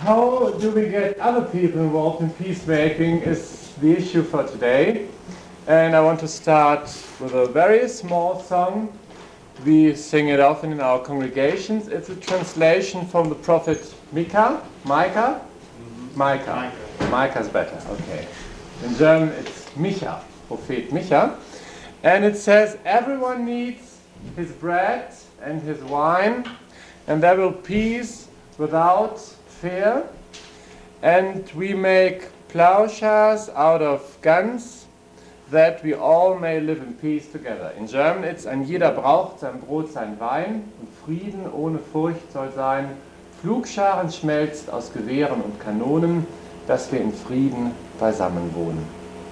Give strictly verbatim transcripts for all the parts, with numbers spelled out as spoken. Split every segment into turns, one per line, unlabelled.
how do we get other people involved in peacemaking is the issue for today. And I want to start with a very small song. We sing it often in our congregations. It's a translation from the prophet Micah. Micah? Mm-hmm. Micah. Micah. Micah's better, okay. In German it's Micha, Prophet Micha. And it says, everyone needs his bread and his wine, and there will peace without fear. And we make plowshares out of guns, that we all may live in peace together. In German it's, ein jeder braucht sein Brot, sein Wein, und Frieden ohne Furcht soll sein. Pflugscharen schmelzt aus Gewehren und Kanonen, dass wir in Frieden beisammen wohnen.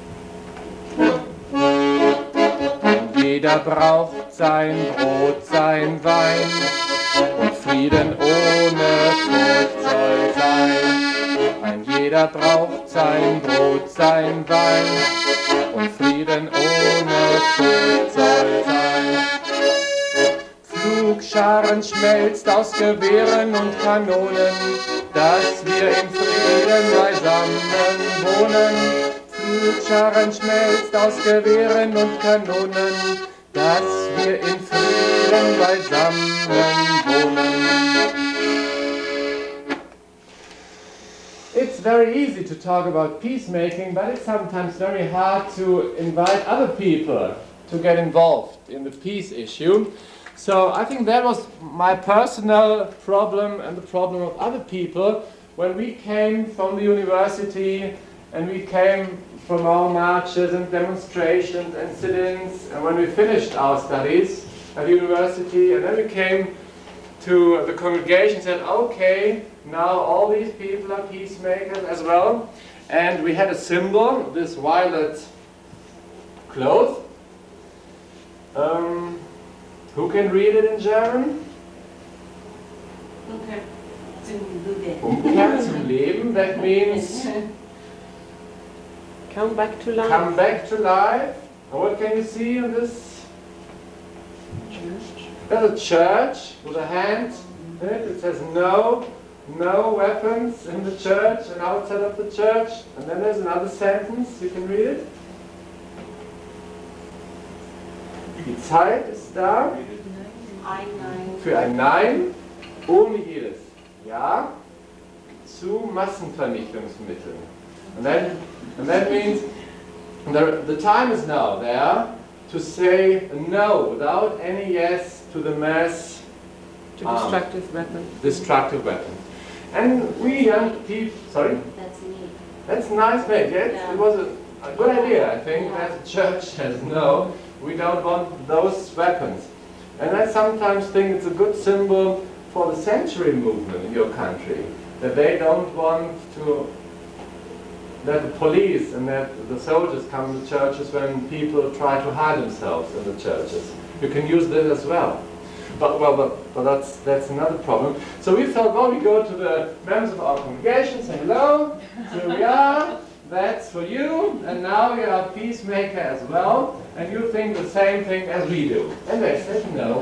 Und jeder braucht sein Brot, sein Wein, und Frieden ohne Furcht soll sein. Ein jeder braucht sein Brot, sein Wein, und Frieden ohne Furcht soll sein. Pflugscharen schmelzt aus Gewehren und Kanonen, dass wir in Frieden beisammen wohnen. Pflugscharen schmelzt aus Gewehren und Kanonen, dass wir in Frieden beisammen wohnen. It's very easy to talk about peacemaking, but it's sometimes very hard to invite other people to get involved in the peace issue. So I think that was my personal problem and the problem of other people when we came from the university and we came from our marches and demonstrations and sit-ins, and when we finished our studies at university, and then we came to the congregation and said, okay, now all these people are peacemakers as well. And we had a symbol, this violet cloth. Um, who can read it in German?
Umkehr zum Leben.
Umkehr zum Leben, that means
come back to life.
Come back to life. And what can you see on this?
Church.
There's a church with a hand in it. It says no, no weapons in the church and outside of the church. And then there's another sentence. You can read it. Die Zeit ist da
Ein Nein.
für ein Nein ohne jedes Ja zu Massenvernichtungsmitteln. And that, and that means the, the time is now there to say no without any yes to the mass
To destructive um, weapon.
destructive weapon. And we young people, sorry?
That's me.
That's nice made, yes?
Yeah.
It was a, a good idea, I think, that the church says no, we don't want those weapons. And I sometimes think it's a good symbol for the century movement in your country, that they don't want to, that the police and that the soldiers come to churches when people try to hide themselves in the churches. You can use this as well. But well, but, but that's that's another problem. So we thought, well, we go to the members of our congregation, say hello, here we are, that's for you, and now you are a peacemaker as well, and you think the same thing as we do. And they said no.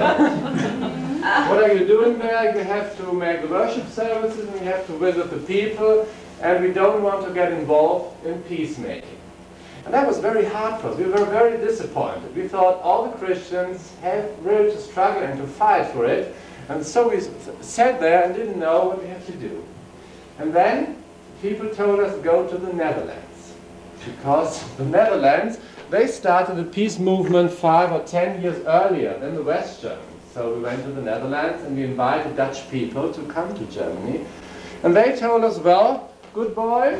What are you doing there? You have to make the worship services, and you have to visit the people, and we don't want to get involved in peacemaking. And that was very hard for us. We were very disappointed. We thought all the Christians have really to struggle and to fight for it. And so we sat there and didn't know what we had to do. And then people told us to go to the Netherlands. Because the Netherlands, they started a peace movement five or ten years earlier than the West Germans. So we went to the Netherlands and we invited Dutch people to come to Germany. And they told us, well, good boy,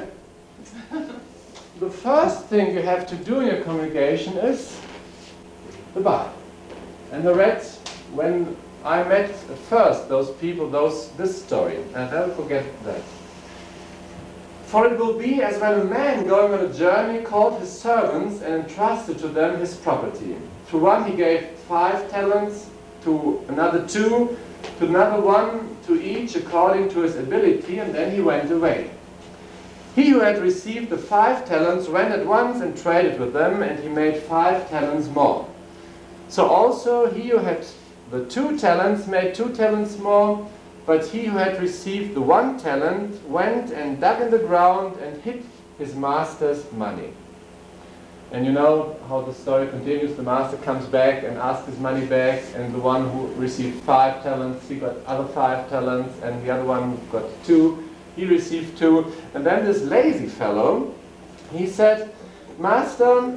the first thing you have to do in your congregation is the Bible. And I read, when I met first those people, those, this story, and I'll never forget that. For it will be as when a man going on a journey called his servants and entrusted to them his property. To one he gave five talents, to another two, to another one, to each according to his ability, and then he went away. He who had received the five talents went at once and traded with them, and he made five talents more. So also he who had the two talents made two talents more, But he who had received the one talent went and dug in the ground and hid his master's money. And you know how the story continues. The master comes back and asks his money back, and the one who received five talents, he got other five talents, and the other one got two. He received two. And then this lazy fellow, he said, "Master,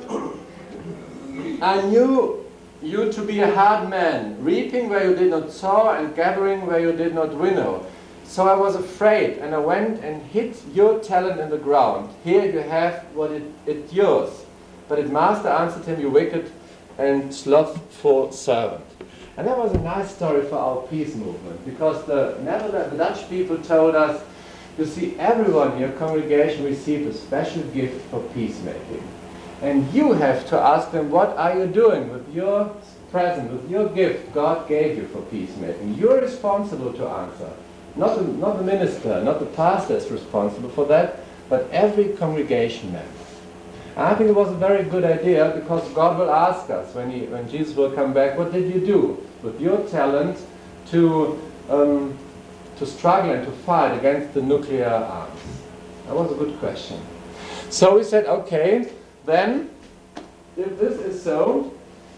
I knew you to be a hard man, reaping where you did not sow and gathering where you did not winnow. So I was afraid, and I went and hid your talent in the ground. Here you have what it, it's yours." But his master answered him, "You wicked and slothful servant." And that was a nice story for our peace movement, because the Netherlands, the Dutch people told us, you see, everyone in your congregation received a special gift for peacemaking. And you have to ask them, what are you doing with your present, with your gift God gave you for peacemaking? You're responsible to answer. Not the, not the minister, not the pastor is responsible for that, but every congregation member. And I think it was a very good idea, because God will ask us when, he, when Jesus will come back, what did you do with your talent to, um, to struggle and to fight against the nuclear arms? That was a good question. So we said, okay, then, if this is so,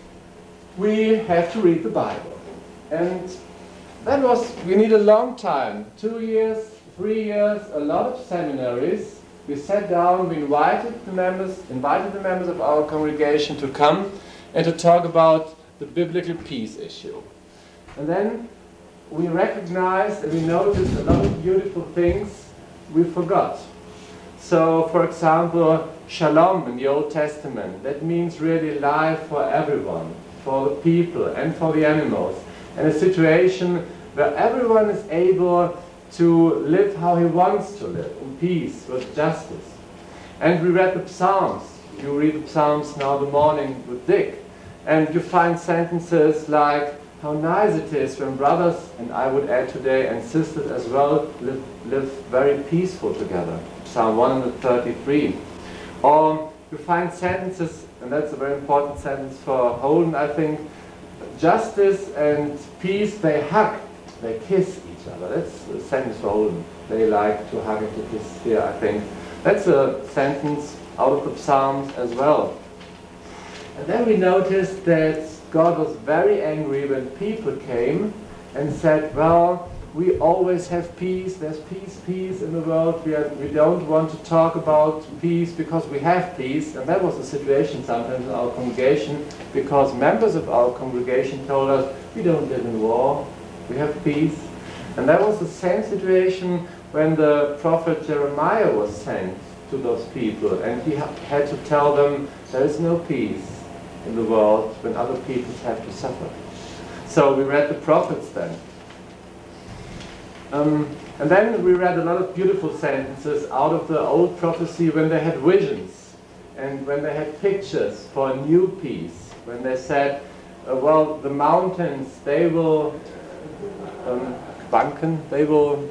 we have to read the Bible. And that was, we need a long time, two years, three years, a lot of seminaries. We sat down, we invited the members, invited the members of our congregation to come and to talk about the biblical peace issue. And then we recognized and we noticed a lot of beautiful things we forgot. So, for example, shalom in the Old Testament, that means really life for everyone, for the people and for the animals. And a situation where everyone is able to live how he wants to live, in peace, with justice. And we read the Psalms. You read the Psalms now in the morning with Dick. And you find sentences like, how nice it is when brothers, and I would add today, and sisters as well, live, live very peaceful together. Psalm one thirty-three. Or you find sentences, and that's a very important sentence for Holden, I think, justice and peace, they hug, they kiss each other. That's a sentence for Holden. They like to hug and to kiss here, I think. That's a sentence out of the Psalms as well. And then we noticed that God was very angry when people came and said, well, we always have peace, there's peace, peace in the world, we, are, we don't want to talk about peace because we have peace. And that was the situation sometimes in our congregation, because members of our congregation told us, we don't live in war, we have peace. And that was the same situation when the prophet Jeremiah was sent to those people, and he ha- had to tell them, there is no peace in the world when other peoples have to suffer. So we read the prophets then. Um, and then we read a lot of beautiful sentences out of the old prophecy when they had visions and when they had pictures for a new peace. When they said, uh, well, the mountains, they will um, banken, they will...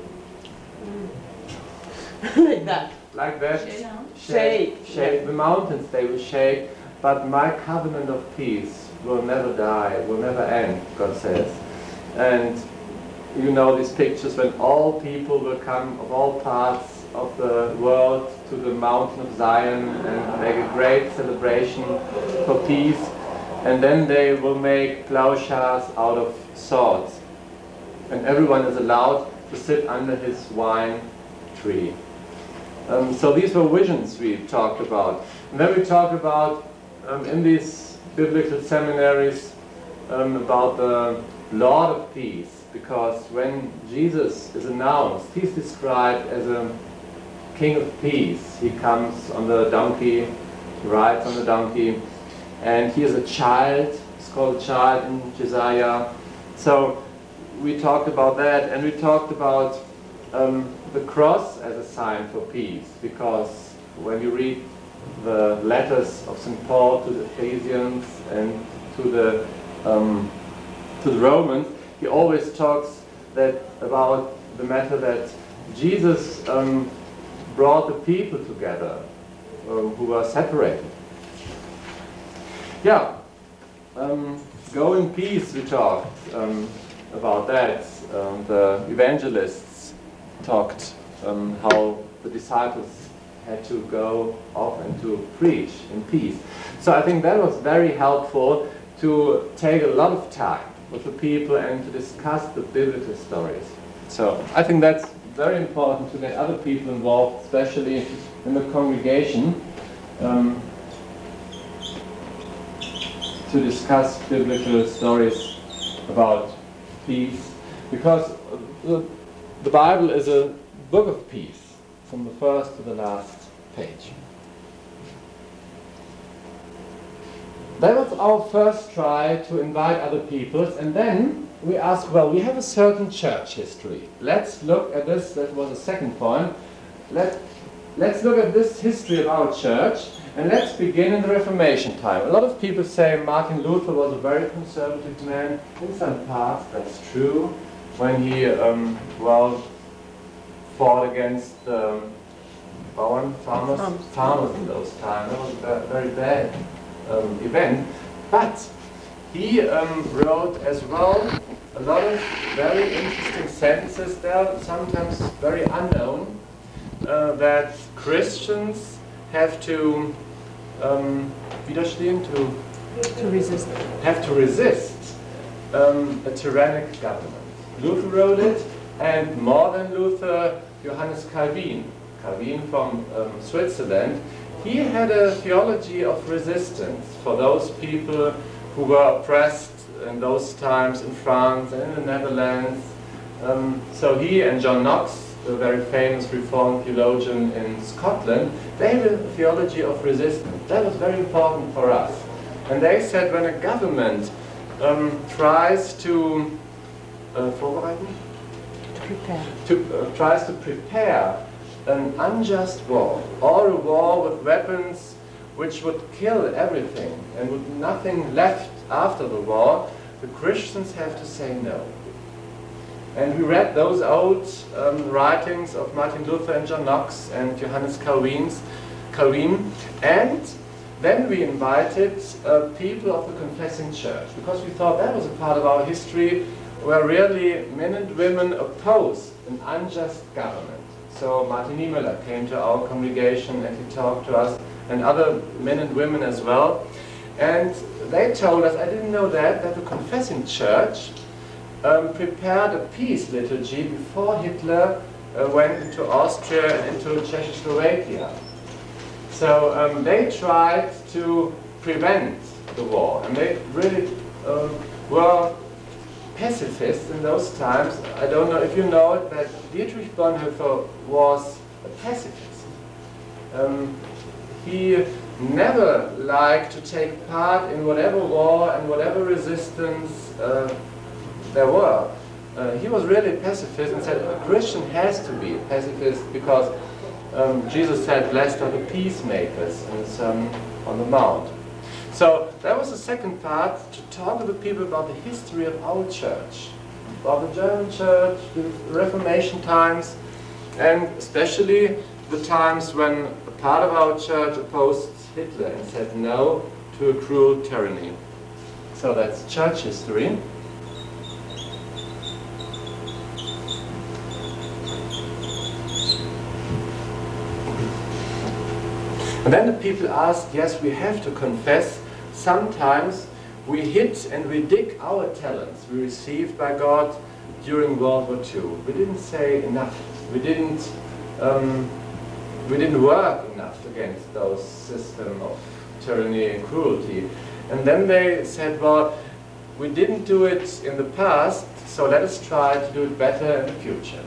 like that.
Like that.
Shake.
Shake.
Shake.
Shake. The mountains, they will shake. But my covenant of peace will never die, will never end, God says. And you know these pictures when all people will come of all parts of the world to the mountain of Zion and make a great celebration for peace. And then they will make plowshares out of swords. And everyone is allowed to sit under his wine tree. Um, so these were visions we talked about. And then we talked about, um, in these biblical seminaries, um, about the Lord of Peace. Because when Jesus is announced, he's described as a king of peace. He comes on the donkey, he rides on the donkey, and he is a child. He's called a child in Jesaja. So we talked about that, and we talked about um, the cross as a sign for peace. Because when you read the letters of Saint Paul to the Ephesians and to the um, to the Romans, he always talks that about the matter that Jesus um, brought the people together um, who were separated. Yeah, um, go in peace, we talked. Um, about that. Um, the evangelists talked um, how the disciples had to go off and to preach in peace. So I think that was very helpful to take a lot of time with the people and to discuss the biblical stories. So I think that's very important to get other people involved, especially in the congregation, um, to discuss biblical stories about peace, because the, the Bible is a book of peace from the first to the last page. That was our first try to invite other peoples, and then we asked, well, we have a certain church history. Let's look at this. That was the second point. Let, let's look at this history of our church, and let's begin in the Reformation time. A lot of people say Martin Luther was a very conservative man. In some parts, that's true. When he, um, well, fought against um, Bauern, farmers,
Farmers.
farmers in those times. That was a very bad um, event. But he um, wrote as well a lot of very interesting sentences there, sometimes very unknown, uh, that Christians have to um, widerstehen, to
To resist.
have to resist um, a tyrannic government. Luther wrote it, and more than Luther, Johannes Calvin, Calvin from um, Switzerland, he had a theology of resistance for those people who were oppressed in those times in France and in the Netherlands. Um, so he and John Knox, the very famous Reformed theologian in Scotland, they had a theology of resistance. That was very important for us. And they said when a government um, tries to uh, vorbereiten?
To prepare.
To, uh, tries to prepare an unjust war, or a war with weapons which would kill everything and with nothing left after the war, the Christians have to say no. And we read those old um, writings of Martin Luther and John Knox and Johannes Calvin's, Calvin, and then we invited uh, people of the Confessing Church, because we thought that was a part of our history where really men and women opposed an unjust government. So Martin Niemöller came to our congregation and he talked to us, and other men and women as well. And they told us, I didn't know that, that the Confessing Church um, prepared a peace liturgy before Hitler uh, went into Austria and into Czechoslovakia. So um, they tried to prevent the war, and they really um, were pacifists in those times. I don't know if you know it, that Dietrich Bonhoeffer was a pacifist. Um, he never liked to take part in whatever war and whatever resistance uh, there were. Uh, he was really a pacifist and said a Christian has to be a pacifist because um, Jesus said, blessed are the peacemakers in the Sermon on the Mount. So that was the second part, to talk to the people about the history of our church, about the German church, the Reformation times, and especially the times when a part of our church opposed Hitler and said no to a cruel tyranny. So that's church history. And then the people asked, yes, we have to confess, sometimes we hid and we dig our talents we received by God during World War Two. We didn't say enough. We didn't, um, we didn't work enough against those systems of tyranny and cruelty. And then they said, well, we didn't do it in the past, so let us try to do it better in the future.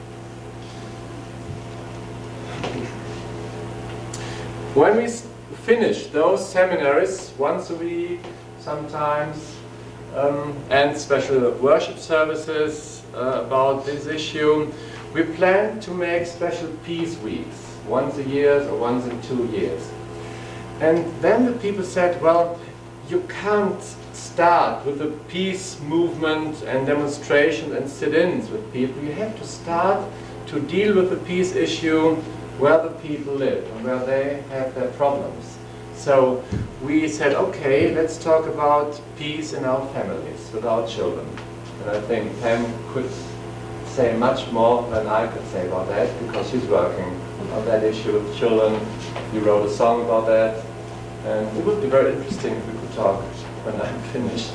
When we finish those seminaries once a week, sometimes, um, and special worship services uh, about this issue, we plan to make special peace weeks, once a year or once in two years. And then the people said, well, you can't start with the peace movement and demonstrations and sit-ins with people. You have to start to deal with the peace issue where the people live and where they have their problems. So we said, okay, let's talk about peace in our families, with our children. And I think Pam could say much more than I could say about that, because she's working on that issue with children. You wrote a song about that, and it would be very interesting if we could talk when I'm finished.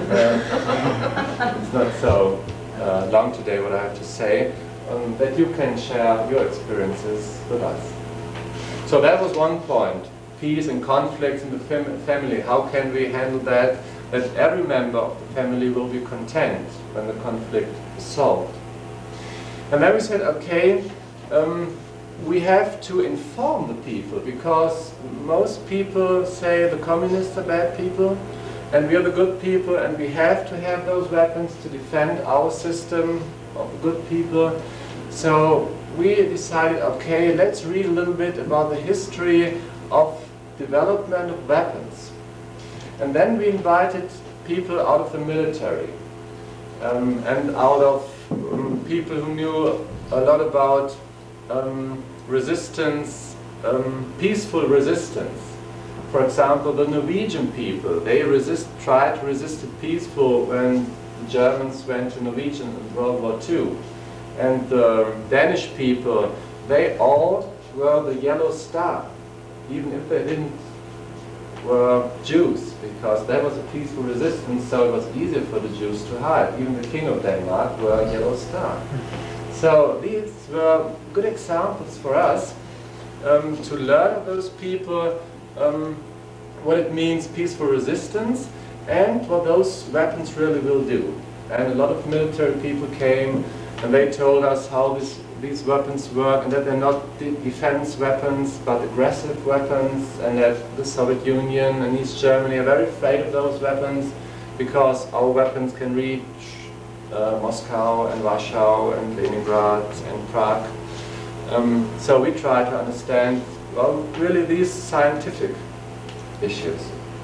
uh, it's not so uh, long today what I have to say, um, that you can share your experiences with us. So that was one point. Peace and conflicts in the fam family. How can we handle that? That every member of the family will be content when the conflict is solved. And then we said, okay, um, we have to inform the people, because most people say the communists are bad people and we are the good people, and we have to have those weapons to defend our system of good people. So we decided, okay, let's read a little bit about the history of development of weapons. And then we invited people out of the military um, and out of um, people who knew a lot about um, resistance, um, peaceful resistance. For example, the Norwegian people, they resist, tried to resist it peaceful when the Germans went to Norwegian in World War Two. And the Danish people, they all were the Yellow Star, even if they didn't were Jews, because that was a peaceful resistance, so it was easier for the Jews to hide. Even the king of Denmark wore a Yellow Star. So these were good examples for us um, to learn of those people, um, what it means peaceful resistance, and what those weapons really will do. And a lot of military people came and they told us how this, these weapons work, and that they're not de defense weapons but aggressive weapons, and that the Soviet Union and East Germany are very afraid of those weapons because our weapons can reach uh, Moscow and Warsaw and Leningrad and Prague. Um, so we try to understand, well, really these scientific issues.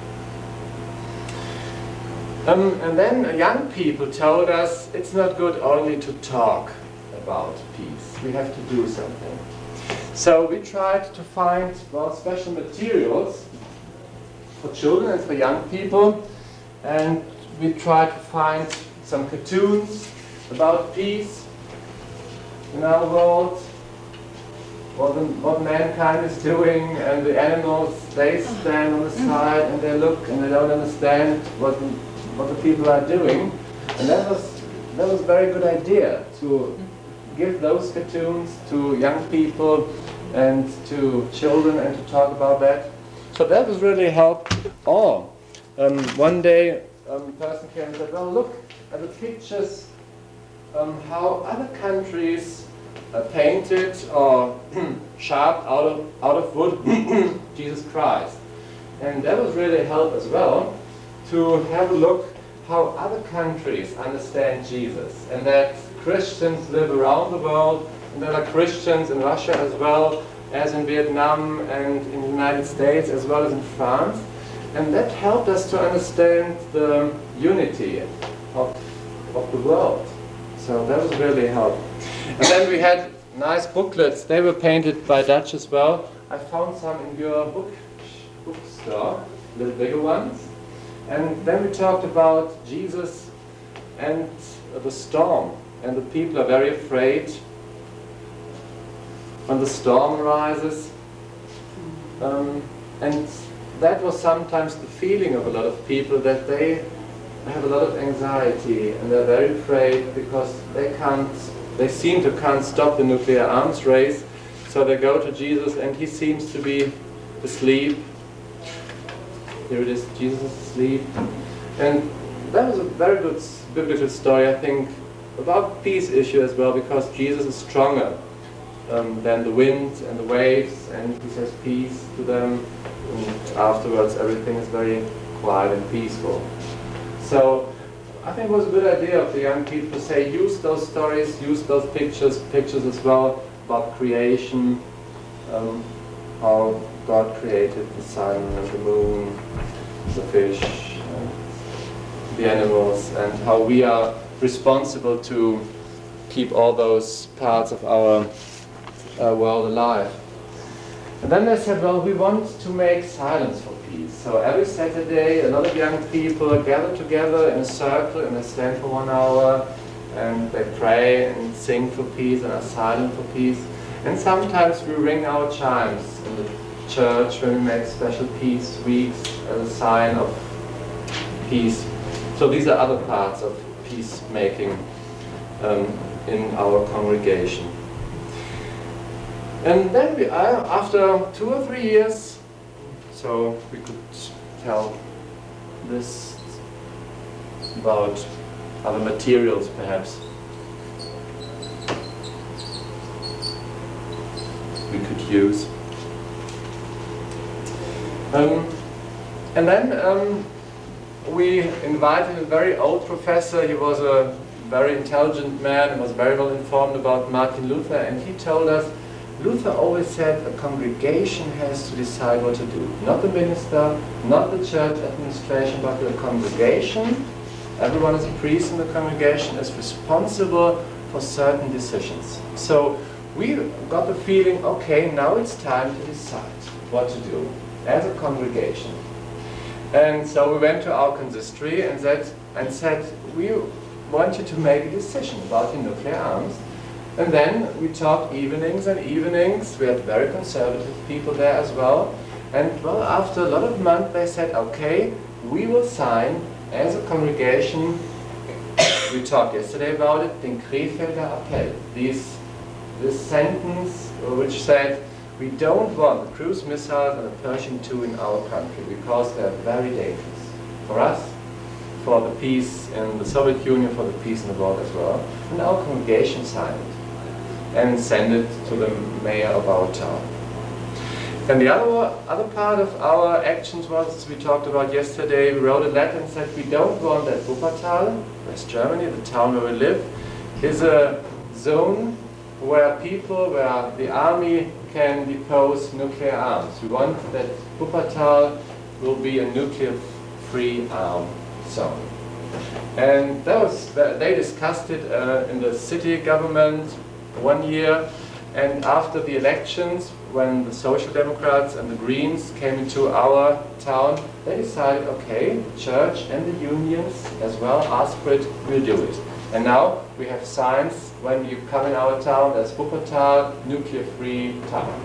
Um, and then young people told us it's not good only to talk about peace. We have to do something. So we tried to find, well, special materials for children and for young people, and we tried to find some cartoons about peace in our world, what, the, what mankind is doing, and the animals, they stand on the side and they look and they don't understand what the, what the people are doing. And that was, that was a very good idea, to give those cartoons to young people and to children and to talk about that. So that was really helped all. Um, one day um, a person came and said, well, look at the pictures, um, how other countries uh, painted or sharp out of, out of wood Jesus Christ. And that was really help as well, to have a look how other countries understand Jesus, and that Christians live around the world, and there are Christians in Russia as well as in Vietnam and in the United States as well as in France. And that helped us to understand the unity of, of the world. So that was really helpful. And then we had nice booklets. They were painted by Dutch as well. I found some in your book bookstore, little bigger ones. And then we talked about Jesus and the storm. And the people are very afraid when the storm rises. Um, and that was sometimes the feeling of a lot of people, that they have a lot of anxiety and they're very afraid because they can't, they seem to can't stop the nuclear arms race. So they go to Jesus and he seems to be asleep. Here it is, Jesus is asleep. And that was a very good biblical story, I think, about peace issue as well, because Jesus is stronger um, than the wind and the waves, and he says peace to them, and afterwards everything is very quiet and peaceful. So I think it was a good idea of the young people to say, use those stories, use those pictures, pictures as well about creation, um, how God created the sun and the moon, the fish, and the animals, and how we are responsible to keep all those parts of our uh, world alive. And then they said, well, we want to make silence for peace. So every Saturday, a lot of young people gather together in a circle and they stand for one hour and they pray and sing for peace and are silent for peace. And sometimes we ring our chimes in the church when we make special peace weeks as a sign of peace. So these are other parts of peacemaking um, in our congregation. And then we, uh, after two or three years, so we could tell this about other materials perhaps we could use. Um, and then um, we invited a very old professor. He was a very intelligent man and was very well informed about Martin Luther, and he told us Luther always said a congregation has to decide what to do. Not the minister, not the church administration, but the congregation. Everyone is a priest in the congregation, is responsible for certain decisions. So we got the feeling, okay, now it's time to decide what to do as a congregation. And so we went to our consistory and said, and said we want you to make a decision about the nuclear arms. And then we talked evenings and evenings. We had very conservative people there as well. And well, after a lot of months, they said, okay, we will sign as a congregation. We talked yesterday about it, den Krefelder Appell. These, this sentence which said, we don't want the cruise missiles and the Pershing two in our country because they're very dangerous for us, for the peace in the Soviet Union, for the peace in the world as well. And our congregation signed it and send it to the mayor of our town. And the other, other part of our actions was, as we talked about yesterday, we wrote a letter and said we don't want that Wuppertal, West Germany, the town where we live, is a zone where people, where the army can depose nuclear arms. We want that Wuppertal will be a nuclear-free arm zone. And that was, they discussed it uh, in the city government one year, and after the elections, when the Social Democrats and the Greens came into our town, they decided, okay, the church and the unions as well asked for it, we'll do it. And now we have signs when you come in our town, there's Wuppertal, nuclear-free town.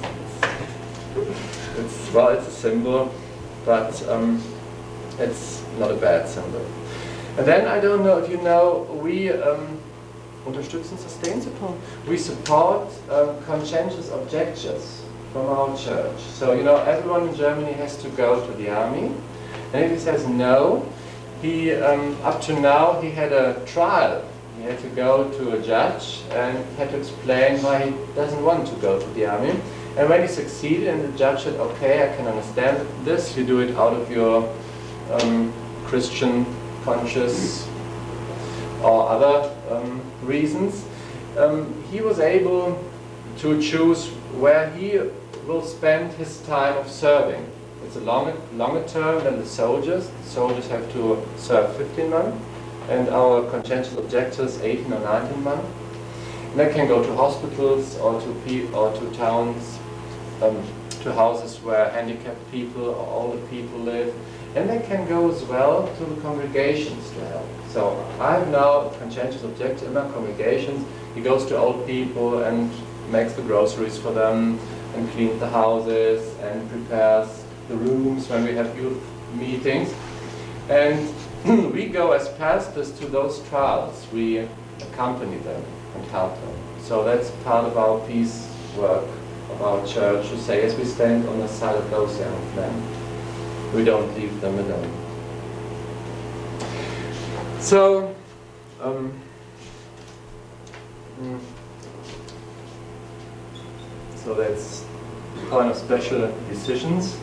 It's, well, it's a symbol, but um, it's not a bad symbol. And then, I don't know if you know, we um, unterstützen, sustain, support. We support um, conscientious objectors from our church. So, you know, everyone in Germany has to go to the army. And if he says no, he, um, up to now, he had a trial. He had to go to a judge and had to explain why he doesn't want to go to the army. And when he succeeded, and the judge said, okay, I can understand this, you do it out of your um, Christian conscience or other um, reasons, um, he was able to choose where he will spend his time of serving. It's a longer, longer term than the soldiers. The soldiers have to serve fifteen months, and our conscientious objectors eighteen or nineteen months. And they can go to hospitals or to, pe or to towns, um, to houses where handicapped people or older people live. And they can go as well to the congregations to help. So I have now a conscientious objector in my congregations. He goes to old people and makes the groceries for them and cleans the houses and prepares the rooms when we have youth meetings. And we go as pastors to those trials. We accompany them and help them. So that's part of our peace work of our church, to say, as we stand on the side of those young men, we don't leave them alone. So, um, mm, so that's kind of special decisions.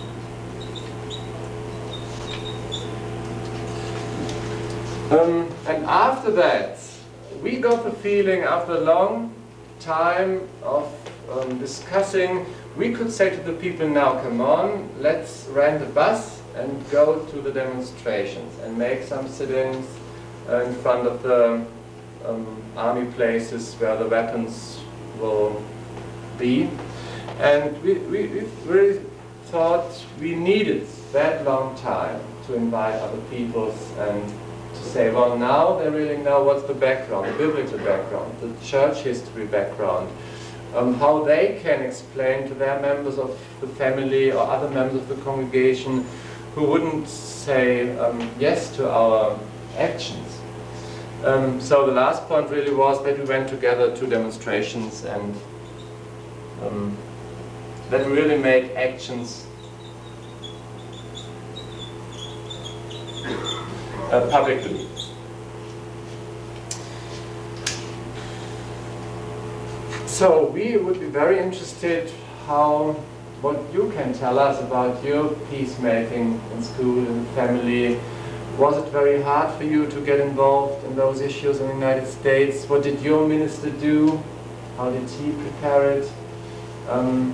Um, and after that, we got the feeling, after a long time of um, discussing, we could say to the people, now come on, let's rent a bus and go to the demonstrations and make some sit-ins uh, in front of the um, army places where the weapons will be. And we, we, we really thought we needed that long time to invite other peoples and to say, well, now they really know what's the background, the biblical background, the church history background, um, how they can explain to their members of the family or other members of the congregation who wouldn't say um, yes to our actions. Um, so the last point really was that we went together to demonstrations and um, that we really made actions uh, publicly. So we would be very interested how, what you can tell us about your peacemaking in school and family. Was it very hard for you to get involved in those issues in the United States? What did your minister do? How did he prepare it? Um,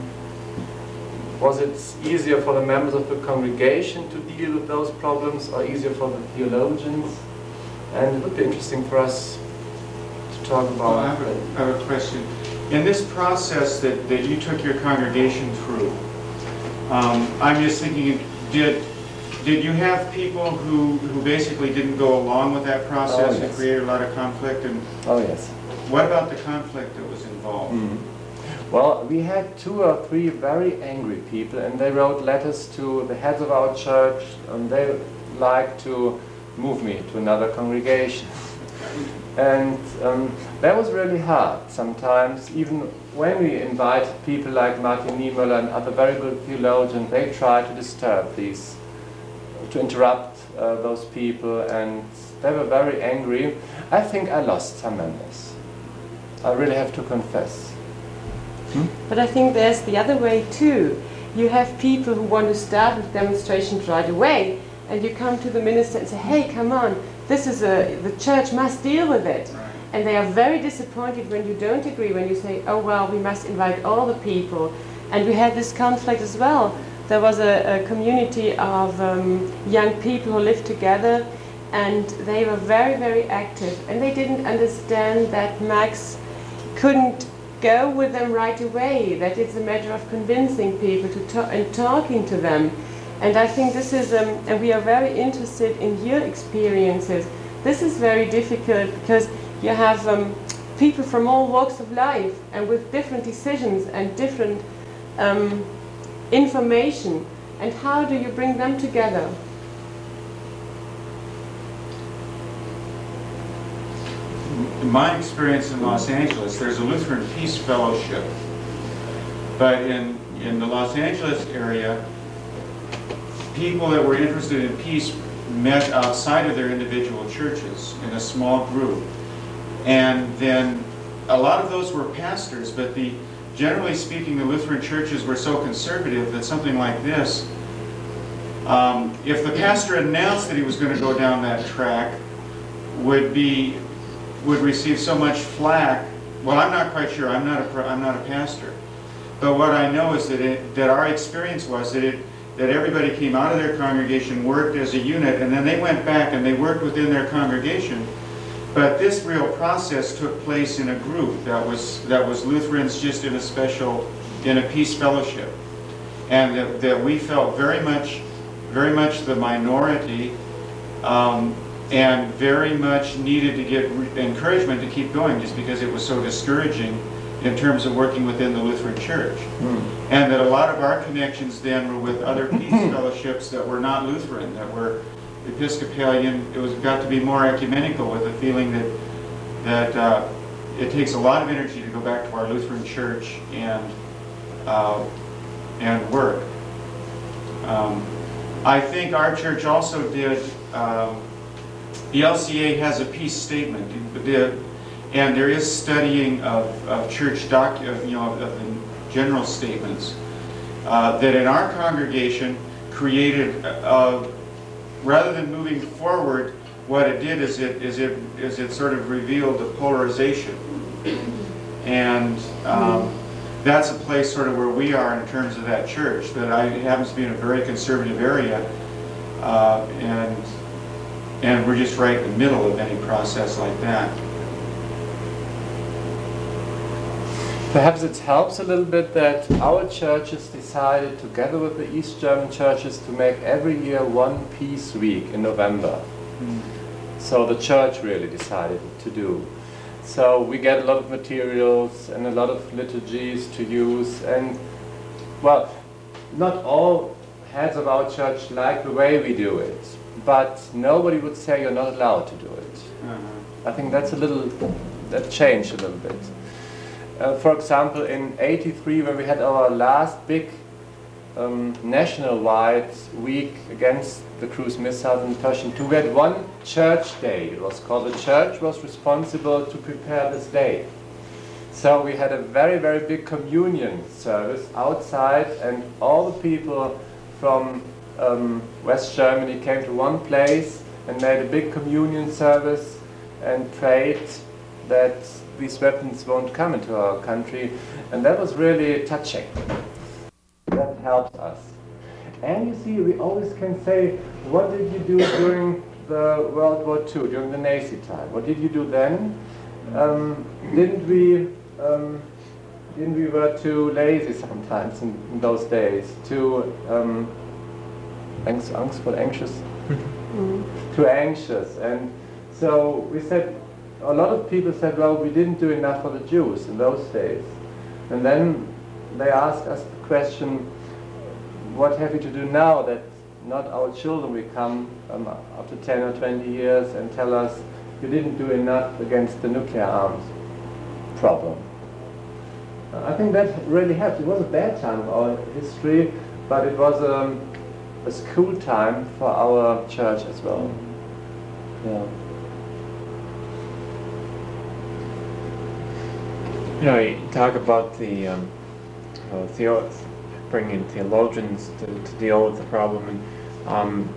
was it easier for the members of the congregation to deal with those problems or easier for the theologians? And it would be interesting for us to talk about.
Well, I have a, I have a question. In this process that, that you took your congregation through, um, I'm just thinking, did Did you have people who, who basically didn't go along with that process
Oh, yes.
and created a lot of conflict? And
Oh yes.
what about the conflict that was involved?
Mm. Well, we had two or three very angry people, and they wrote letters to the heads of our church, and they liked to move me to another congregation. And um, that was really hard sometimes, even when we invite people like Martin Niemöller and other very good theologians, they try to disturb these, to interrupt uh, those people, and they were very angry. I think I lost some members. I really have to confess. Hmm?
But I think there's the other way too. You have people who want to start with demonstrations right away, and you come to the minister and say, hey, come on, this is a, the church must deal with it.
Right.
And they are very disappointed when you don't agree, when you say, oh well, we must invite all the people. And we had this conflict as well. There was a, a community of um, young people who lived together, and they were very, very active. And they didn't understand that Max couldn't go with them right away, that it's a matter of convincing people to talk and talking to them. And I think this is, um, and we are very interested in your experiences. This is very difficult because you have um, people from all walks of life and with different decisions and different um, information. And how do you bring them together?
In my experience in Los Angeles, there's a Lutheran Peace Fellowship. But in, in the Los Angeles area, people that were interested in peace met outside of their individual churches in a small group. And then a lot of those were pastors, but the generally speaking, the Lutheran churches were so conservative that something like this, um, if the pastor announced that he was going to go down that track, would be would receive so much flack. Well, I'm not quite sure. I'm not a I'm not a pastor, but what I know is that it, that our experience was that it that everybody came out of their congregation, worked as a unit, and then they went back and they worked within their congregation. But this real process took place in a group that was that was Lutherans just in a special, in a peace fellowship, and that, that we felt very much, very much the minority, um, and very much needed to get re- encouragement to keep going, just because it was so discouraging in terms of working within the Lutheran Church, mm. and that a lot of our connections then were with other peace fellowships that were not Lutheran, that were Episcopalian. It was got to be more ecumenical, with the feeling that that uh, it takes a lot of energy to go back to our Lutheran Church and uh, and work. Um, I think our church also did. Um, the L C A has a peace statement, and there is studying of, of church doc, of, you know, of the general statements uh, that in our congregation created. Uh, Rather than moving forward, what it did is it is it is it sort of revealed the polarization, and um, that's a place sort of where we are in terms of that church. That I it happens to be in a very conservative area, uh, and and we're just right in the middle of any process like that.
Perhaps it helps a little bit that our churches decided, together with the East German churches, to make every year one Peace Week in November. Mm. So the church really decided to do. So we get a lot of materials and a lot of liturgies to use, and well, not all heads of our church like the way we do it, but nobody would say you're not allowed to do it. Uh-huh. I think that's a little, that changed a little bit. Uh, for example, in eighty-three, when we had our last big um, national-wide week against the cruise missiles in Pershing two, we had one church day. It was called, the church was responsible to prepare this day. So we had a very, very big communion service outside, and all the people from um, West Germany came to one place and made a big communion service and prayed that these weapons won't come into our country, and that was really touching. That helped us. And you see, we always can say, what did you do during the World War Two, during the Nazi time? What did you do then? Um, didn't we um, didn't we were too lazy sometimes in, in those days, too um, angst, angstful, anxious, mm-hmm. too anxious, and so we said. A lot of people said, well, we didn't do enough for the Jews in those days. And then they asked us the question, what have we to do now that not our children will come um, after ten or twenty years and tell us, you didn't do enough against the nuclear arms problem. Uh, I think that really helped. It was a bad time of our history, but it was um, a school time for our church as well. Yeah.
You know, you talk about the um, uh, theo- bringing theologians to, to deal with the problem, and um,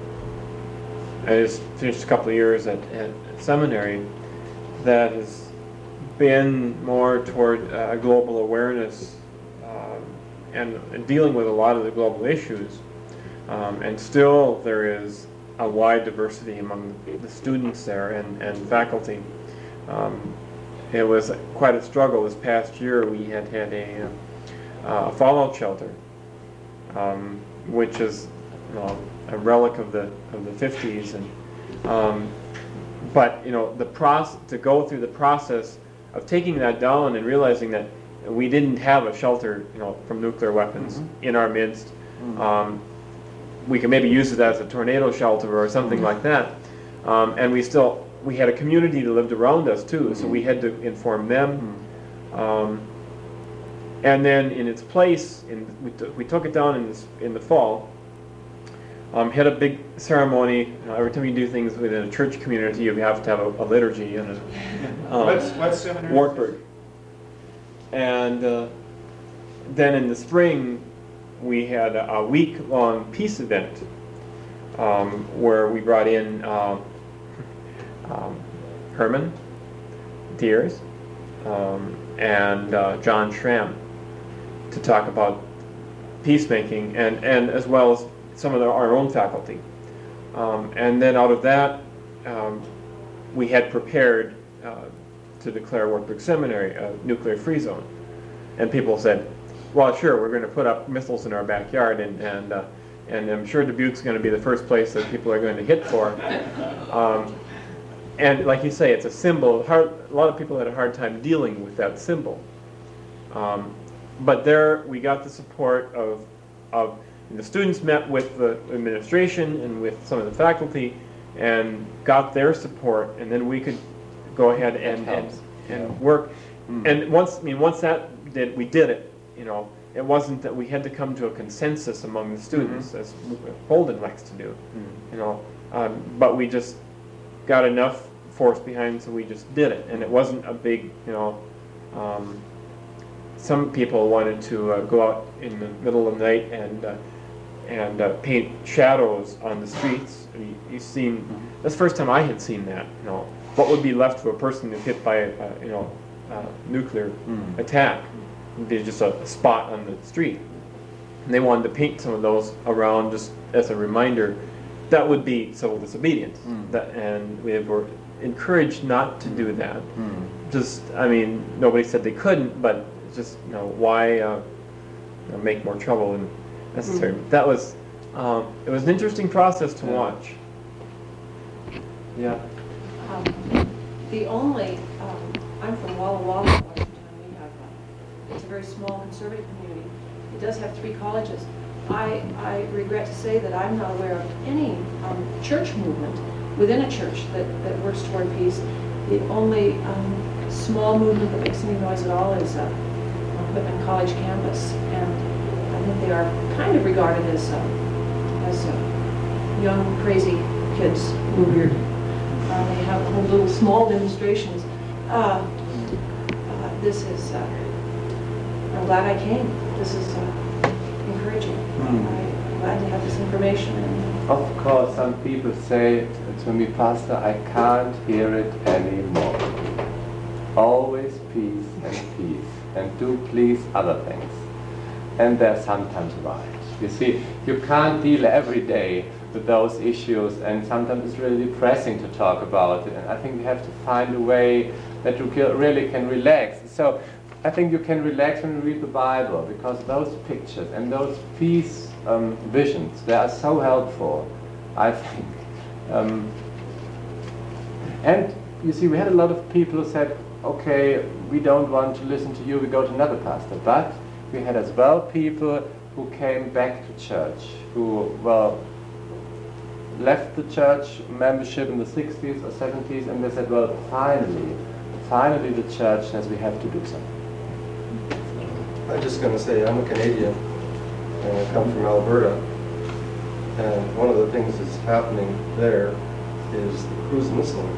I just finished a couple of years at, at seminary that has been more toward uh, global awareness um, and, and dealing with a lot of the global issues, um, and still there is a wide diversity among the students there and, and faculty. Um, It was quite a struggle. This past year we had had a, uh, a fallout shelter, um, which is you know, a relic of the of the fifties, and um, but you know the process to go through the process of taking that down and realizing that we didn't have a shelter you know from nuclear weapons mm-hmm. in our midst. Mm-hmm. Um, we could maybe use it as a tornado shelter or something mm-hmm. like that, um, and we still. We had a community that lived around us too, so we had to inform them. Mm-hmm. Um, and then in its place, in, we, t- we took it down in, this, in the fall, um, had a big ceremony. You know, every time you do things within a church community, you have to have a, a liturgy and a um,
what's, what's seminary?
Wartburg. And uh, then in the spring, we had a, a week-long peace event um, where we brought in uh, Um, Herman Diers um, and uh, John Schramm to talk about peacemaking, and, and as well as some of the, our own faculty. Um, and then out of that, um, we had prepared uh, to declare Wartburg Seminary a nuclear-free zone. And people said, well, sure, we're going to put up missiles in our backyard, and, and, uh, and I'm sure Dubuque's going to be the first place that people are going to hit for. Um, And like you say, it's a symbol. Hard, a lot of people had a hard time dealing with that symbol. Um, but there we got the support of, of the students met with the administration and with some of the faculty and got their support, and then we could go ahead and, and, and yeah. work. Mm. And once, I mean, once that did, we did it, you know. It wasn't that we had to come to a consensus among the students, mm-hmm. as Holden likes to do, mm. you know. Um, but we just got enough force behind, so we just did it, and it wasn't a big, you know. Um, some people wanted to uh, go out in the middle of the night and uh, and uh, paint shadows on the streets. You, you've seen mm-hmm. that's the first time I had seen that. You know, what would be left to a person who's hit by a, a you know a nuclear mm-hmm. attack? It'd be just a, a spot on the street, and they wanted to paint some of those around just as a reminder. That would be civil disobedience, mm. that, and we were encouraged not to do that. Mm. Just, I mean, nobody said they couldn't, but just, you know, why uh, you know, make more trouble than necessary.
Mm.
That was, um, it was an interesting process to
Yeah.
watch. Yeah.
Um, The only, um, I'm from Walla Walla, Washington. We have, uh, it's a very small conservative community. It does have three colleges. I, I regret to say that I'm not aware of any um, church movement within a church that, that works toward peace. The only um, small movement that makes any noise at all is uh, on Whitman College campus, and I think they are kind of regarded as uh, as uh, young crazy kids who are weird. Uh, they have whole little small demonstrations. Uh, uh, this is, uh, I'm glad I came. This is uh, encouraging.
Hmm.
I'm glad to have this information. And,
Of course, some people say to me, Pastor, I can't hear it anymore. Always peace and peace, and do please other things. And they're sometimes right. You see, you can't deal every day with those issues, and sometimes it's really depressing to talk about it. And I think we have to find a way that you can, really can relax. So I think you can relax when you read the Bible, because those pictures and those peace um, visions, they are so helpful, I think. Um, and you see, we had a lot of people who said, okay, we don't want to listen to you, we go to another pastor. But we had as well people who came back to church, who, well, left the church membership in the sixties or seventies, and they said, well, finally, finally the church says we have to do something.
I'm just going to say I'm a Canadian, and I come from Alberta, and one of the things that's happening there is the cruise missile.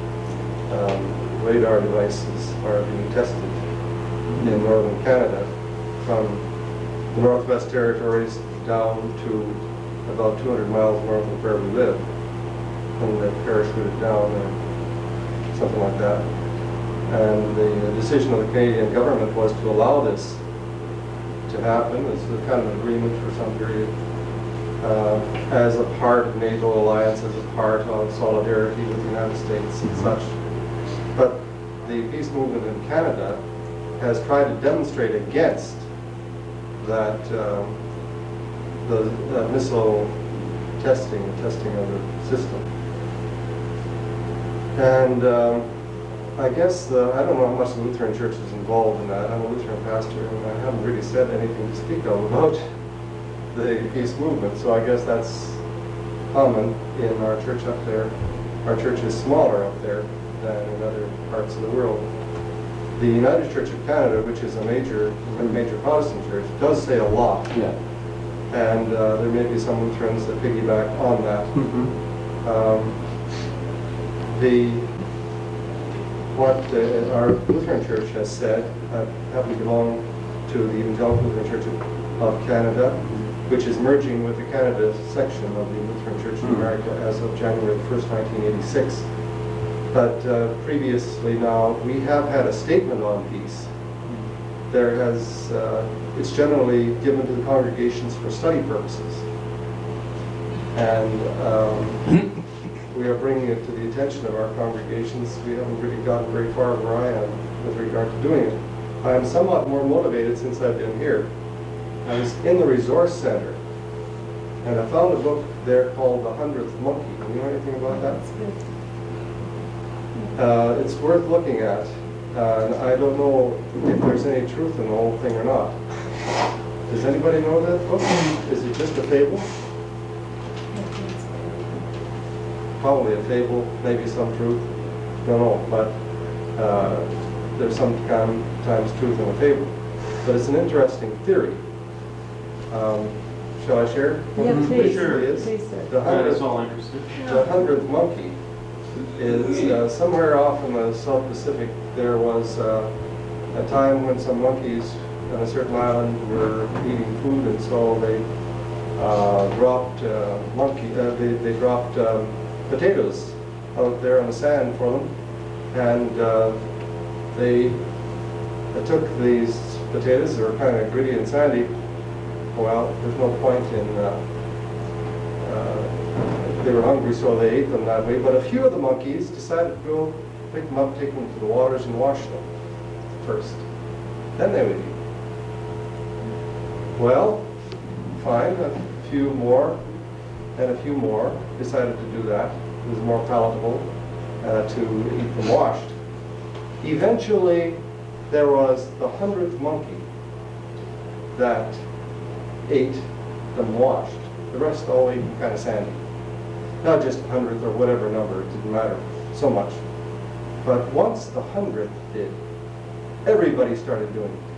Um, radar devices are being tested in northern Canada from the Northwest Territories down to about two hundred miles north of where we live, and they're parachuted down or something like that. And the decision of the Canadian government was to allow this to happen. It's a kind of agreement for some period uh, as a part of NATO alliance, as a part of solidarity with the United States and such. But the peace movement in Canada has tried to demonstrate against that um, the uh, missile testing, testing of the system. And um, I guess, the, I don't know how much the Lutheran Church is involved in that. I'm a Lutheran pastor, and I haven't really said anything to speak of about the peace movement, so I guess that's common in our church up there. Our church is smaller up there than in other parts of the world. The United Church of Canada, which is a major, a major Protestant church, does say a lot.
Yeah.
And uh, there may be some Lutherans that piggyback on that.
Mm-hmm.
Um, the what uh, our Lutheran Church has said, I happen to belong to the Evangelical Lutheran Church of, of Canada, which is merging with the Canada section of the Lutheran Church in
Mm.
America as of January first, nineteen eighty-six. But uh, previously now, we have had a statement on peace. There has, uh, it's generally given to the congregations for study purposes. And um, we are bringing it to the attention of our congregations. We haven't really gotten very far where I am with regard to doing it. I am somewhat more motivated since I've been here. I was in the Resource Center, and I found a book there called The Hundredth Monkey. Do you know anything about that? Uh, it's worth looking at. Uh, and I don't know if there's any truth in the whole thing or not. Does anybody know that book? Is it just a fable? Probably a fable, maybe some truth. Don't know, but uh, there's sometimes truth in a fable. But it's an interesting theory. Um, shall I share?
Yeah,
What
please.
Sure it is.
Please, sir.
The
That
hundredth,
is all interested.
the hundredth monkey is uh, somewhere off in the South Pacific. There was uh, a time when some monkeys on a certain island were eating food, and so they uh, dropped uh, monkey. Uh, they, they dropped um, potatoes out there on the sand for them, and uh, they uh, took these potatoes. They were kind of gritty and sandy. Well, there's no point in. Uh, uh, They were hungry, so they ate them that way. But a few of the monkeys decided to go pick them up, take them to the waters, and wash them first. then they would eat. Well, fine, a few more and a few more decided to do that. It was more palatable uh, to eat them washed. Eventually, there was the hundredth monkey that ate them washed. The rest all ate them kind of sandy. Not just hundredth or whatever number, it didn't matter so much. But once the hundredth did, everybody started doing it.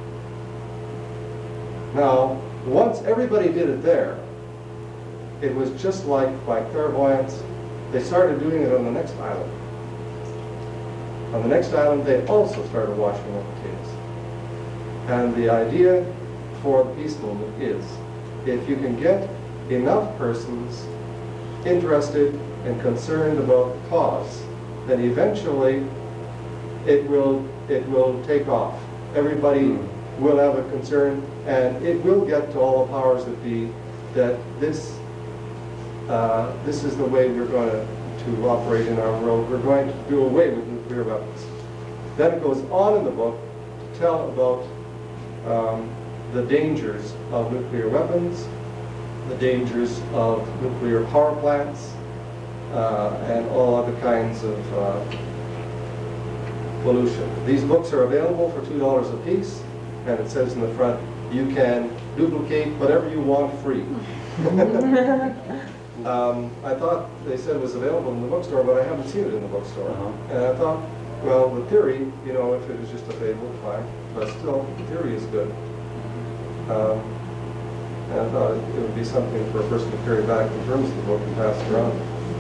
Now, once everybody did it there, it was just like by clairvoyance, they started doing it on the next island. On the next island, they also started washing their potatoes. And the idea for the peace movement is, if you can get enough persons interested and concerned about the cause, then eventually it will it will take off. Everybody will have a concern, and it will get to all the powers that be that this uh, this is the way we're going to, to operate in our world. We're going to do away with nuclear weapons. Then it goes on in the book to tell about um, the dangers of nuclear weapons, the dangers of nuclear power plants, uh, and all other kinds of uh, pollution. These books are available for two dollars a piece, and it says in the front, you can duplicate whatever you want free. um, I thought they said it was available in the bookstore, but I haven't seen it in the bookstore.
Uh-huh.
And I thought, well, the theory, you know, if it was just a fable, fine, but still, the theory is good. Um, and I thought it, it would be something for a person to carry back in terms of the book and pass it around.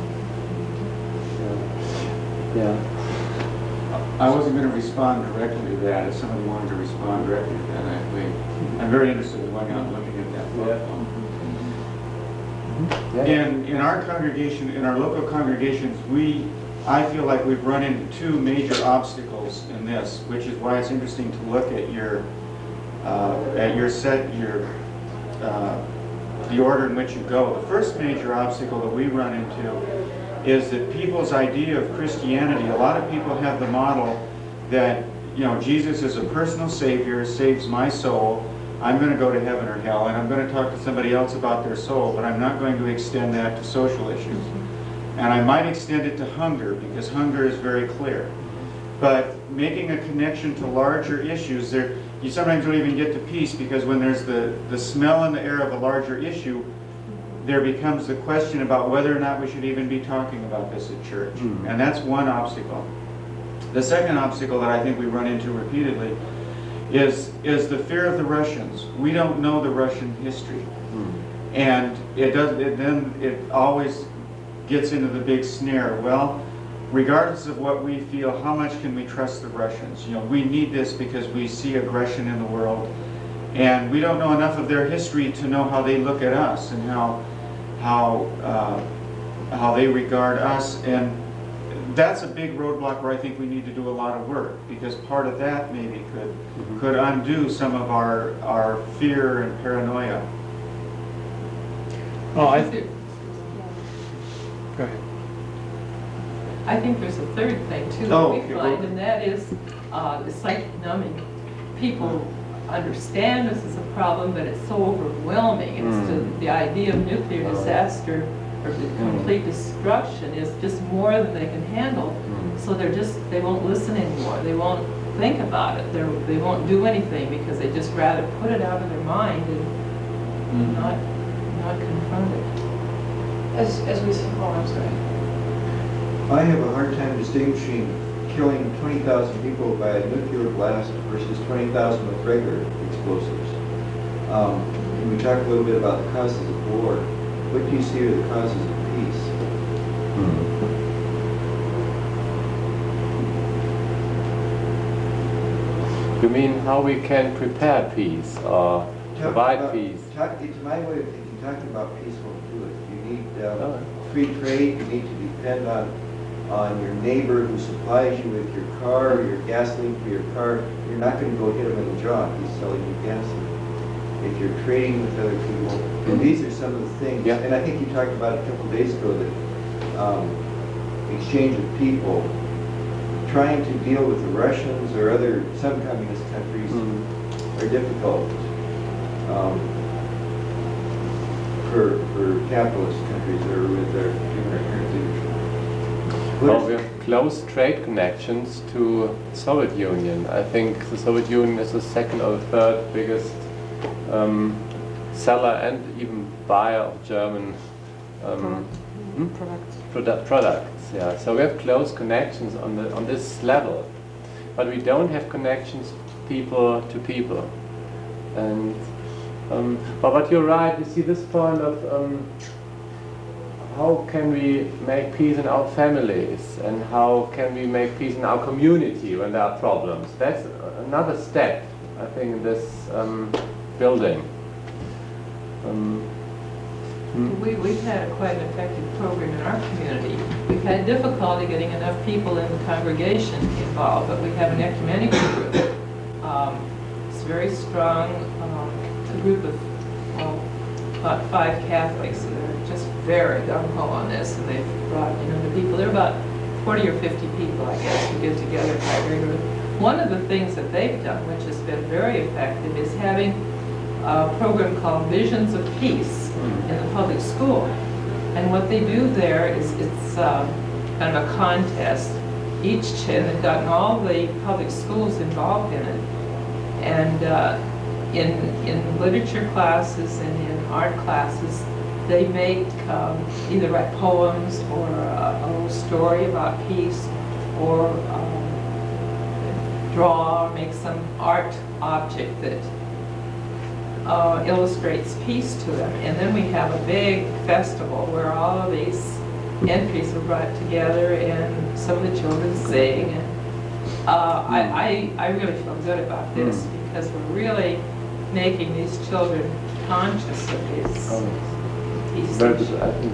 Yeah.
I wasn't going to respond directly to that. If somebody wanted to respond directly to that, I, we, I'm very interested in going out and looking at that book.
Yeah.
In, in our congregation, in our local congregations, we, I feel like we've run into two major obstacles in this, which is why it's interesting to look at your, uh, at your set, your, uh, the order in which you go. The first major obstacle that we run into is that people's idea of Christianity, a lot of people have the model that, you know, Jesus is a personal savior, saves my soul, I'm going to go to heaven or hell, and I'm going to talk to somebody else about their soul, but I'm not going to extend that to social issues. And I might extend it to hunger, because hunger is very clear. But making a connection to larger issues, there, you sometimes don't even get to peace, because when there's the, the smell in the air of a larger issue, there becomes the question about whether or not we should even be talking about this at church.
Mm.
And that's one obstacle. The second obstacle that I think we run into repeatedly is, is the fear of the Russians. We don't know the Russian history.
Mm.
And it does, it, then it always gets into the big snare. Well, regardless of what we feel, how much can we trust the Russians? You know, we need this because we see aggression in the world. And we don't know enough of their history to know how they look at us and how how uh, how they regard us, and that's a big roadblock where I think we need to do a lot of work, because part of that maybe could mm-hmm. could undo some of our our fear and paranoia.
Oh, I think. Go ahead.
I think there's a third thing too
Oh,
that we
okay,
find,
well-
and that is uh, the psychic numbing. People understand this is a problem, but it's so overwhelming. It's
Mm.
the, the idea of nuclear disaster or the complete destruction is just more than they can handle.
Mm.
So they're just, they won't listen anymore. They won't think about it. They're, they won't do anything because they just rather put it out of their mind and
Mm.
not not confront it.
As, as we, oh, I'm sorry.
I have a hard time distinguishing killing twenty thousand people by a nuclear blast versus twenty thousand with regular explosives. Um, and we talk a little bit about the causes of war. What do you see are the causes of peace?
You mean how we can prepare peace or
Talk
provide
about-
peace?
Talk, it's my way of thinking, talking about peace won't do it. You need um,
Oh.
free trade, you need to depend on on your neighbor who supplies you with your car, or your gasoline for your car. You're not going to go hit him in the jaw if he's selling you gasoline. If you're trading with other people, and these are some of the things.
Yeah.
And I think you talked about a couple of days ago that um, exchange of people, trying to deal with the Russians or other some communist countries
Mhm.
are difficult um, for, for capitalist countries that are with their given our current leadership? What
Well,
is-
we have close trade connections to the Soviet Union. I think the Soviet Union is the second or the third biggest um, seller and even buyer of German um, hmm?
Products.
produ- products. Yeah, so we have close connections on the on this level, but we don't have connections people to people. And um, but, but you're right. You see this point of um, how can we make peace in our families, and how can we make peace in our community when there are problems. That's another step, I think, in this um, building. Um, hmm?
We, we've had quite an effective program in our community. We've had difficulty getting enough people in the congregation involved, but we have an ecumenical group. Um, it's very strong, um, a group of, well, about five Catholics that are just very gung-ho on this, and they've brought, you know, the people, there are about forty or fifty people, I guess, who get together quite regularly. One of the things that they've done, which has been very effective, is having a program called Visions of Peace in the public school. And what they do there is it's um, kind of a contest. Each, and they've gotten all the public schools involved in it. And uh, in, in literature classes and in art classes, they make um, either write poems or a, a little story about peace, or um, draw or make some art object that Uh, illustrates peace to them. And then we have a big festival where all of these entries are brought together and some of the children sing. And uh, I, I, I really feel good about this because we're really making these children conscious of this peace
Very
issue.
good, I think.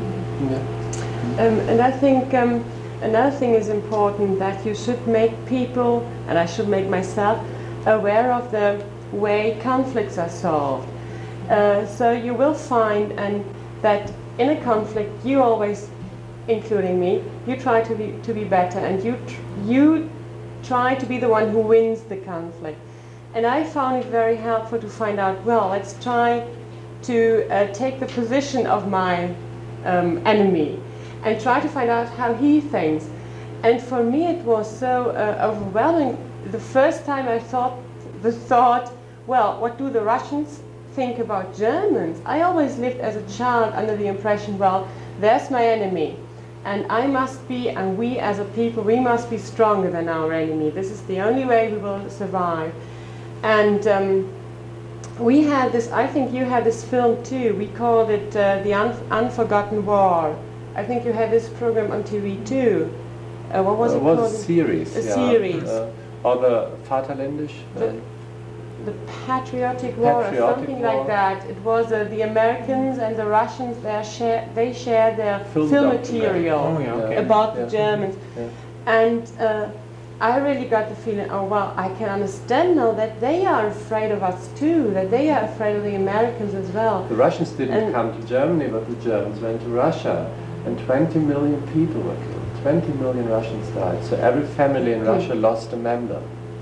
Yeah.
Um, and I think um, another thing is important, that you should make people, and I should make myself, aware of the way conflicts are solved. Uh, so you will find and that in a conflict you always, including me, you try to be to be better, and you tr you try to be the one who wins the conflict. And I found it very helpful to find out, well, let's try to uh, take the position of my um, enemy and try to find out how he thinks. And for me it was so uh, overwhelming. The first time I thought the thought, well, what do the Russians think about Germans? I always lived as a child under the impression, well, there's my enemy, and I must be, and we as a people, we must be stronger than our enemy. This is the only way we will survive. And um, we had this, I think you had this film too, we called it uh, The Un Unforgotten War. I think you had this program on T V too. Uh, what was
Uh,
it
was
called?
a series.
A
yeah.
series.
Uh, or the Vaterländisch.
The-
uh,
The Patriotic War
Patriotic
or something
War.
like that. It was uh, the Americans and the Russians, they share, they shared their
Film
film,
documentary.
material
Oh, yeah, okay.
about
Yeah.
the Germans.
Yeah.
And uh, I really got the feeling, oh well, I can understand now that they are afraid of us too, that they are afraid of the Americans as well.
The Russians didn't
And-
come to Germany, but the Germans went to Russia, and twenty million people were killed. twenty million Russians died. So every family in Russia lost a member.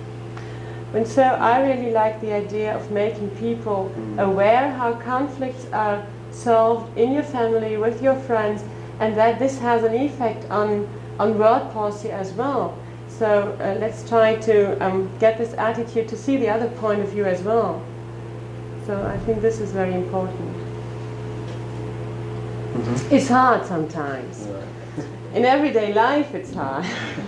And so I really like the idea of making people
Mm.
aware how conflicts are solved in your family, with your friends, and that this has an effect on, on world policy as well. So uh, let's try to um, get this attitude to see the other point of view as well. So I think this is very important.
Mm-hmm.
It's hard sometimes. In everyday life it's hard.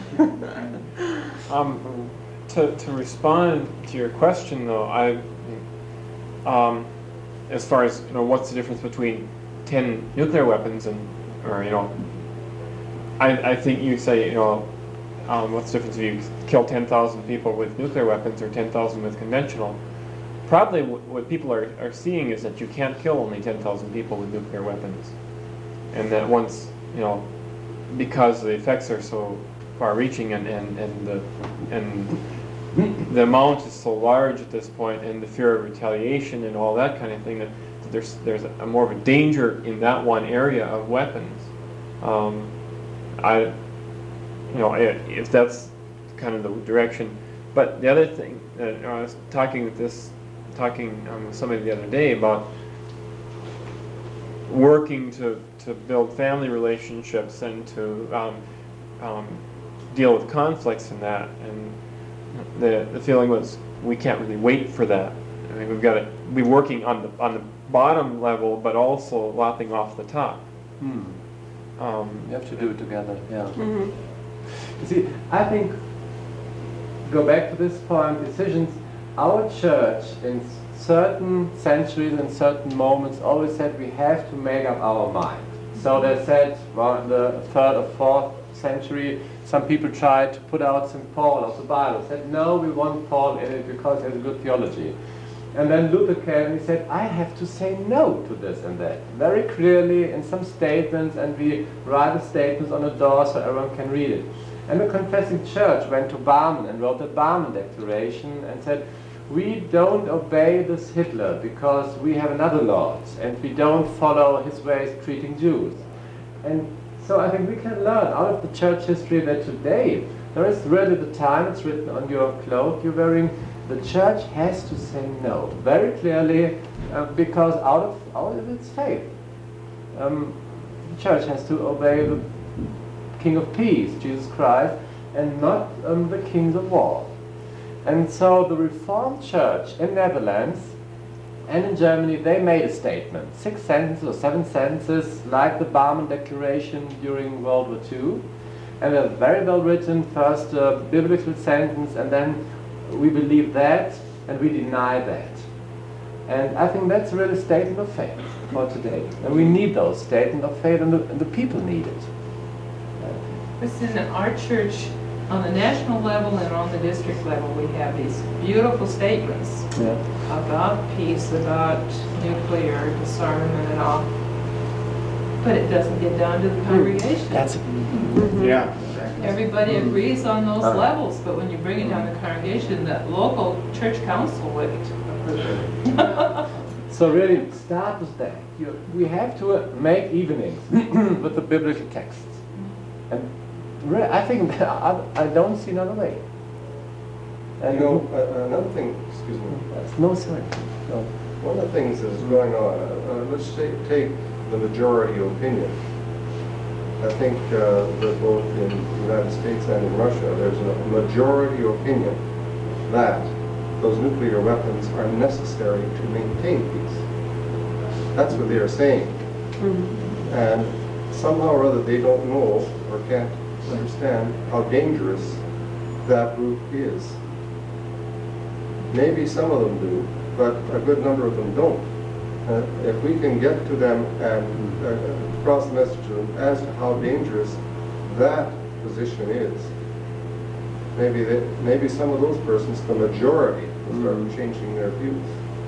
Um, to, to respond to your question, though, I, um, as far as, you know, what's the difference between ten nuclear weapons and, or, you know, I, I think you say, you know, um, what's the difference if you kill ten thousand people with nuclear weapons or ten thousand with conventional? Probably what, what people are, are seeing is that you can't kill only ten thousand people with nuclear weapons. And that once, you know, because the effects are so far-reaching and, and, and the and the amount is so large at this point, and the fear of retaliation and all that kind of thing, that there's there's a more of a danger in that one area of weapons. Um, I, you know, if that's kind of the direction. But the other thing that I was talking with this talking um, with somebody the other day about working to, to build family relationships and to um, um, deal with conflicts in that. And the, the feeling was we can't really wait for that. I mean, we've got to be working on the, on the bottom level, but also lopping off the top.
Hmm.
Um,
You have to do it together, yeah.
Mhm.
You see, I think, go back to this point, decisions, our church in certain centuries and certain moments always said we have to make up our mind. So they said, well, in the third or fourth century, some people tried to put out Saint Paul of the Bible, said, no, we want Paul in it because he has a good theology. And then Luther came and he said, I have to say no to this and that, very clearly in some statements, and we write the statements on the door so everyone can read it. And the Confessing Church went to Barmen and wrote the Barmen Declaration and said, we don't obey this Hitler because we have another Lord, and we don't follow his ways of treating Jews. And so I think we can learn out of the church history that today there is really the time, it's written on your cloak you're wearing, the church has to say no very clearly uh, because out of, out of its faith. Um, the church has to obey the King of Peace, Jesus Christ, and not um, the kings of war. And so the Reformed Church in Netherlands and in Germany, they made a statement, six sentences or seven sentences, like the Barmen Declaration during World War Two, and a very well written first uh, biblical sentence, and then we believe that and we deny that. And I think that's really a statement of faith for today. And we need those statements of faith, and the, and the people need it.
Within our church, on the national level and on the district level, we have these beautiful statements
Yeah.
about peace, about nuclear disarmament and all. But it doesn't get down to the congregation.
That's
Yeah.
Everybody agrees on those
Uh.
levels, but when you bring it down to the congregation, the local church council wouldn't approve it.
So really, start with that. You, we have to uh, make evenings with the biblical texts. And really, I think that I, I don't see another way. And
You know, uh, another thing, excuse me,
no, sorry. No.
one of the things that's going on, uh, uh, let's take, take the majority opinion. I think uh, that both in the United States and in Russia, there's a majority opinion that those nuclear weapons are necessary to maintain peace. That's what they are saying.
Mhm.
And somehow or other they don't know or can't understand how dangerous that group is. Maybe some of them do, but a good number of them don't. Uh, if we can get to them and uh, cross the message to them as to how dangerous that position is, maybe they, maybe some of those persons, the majority, will start changing their views.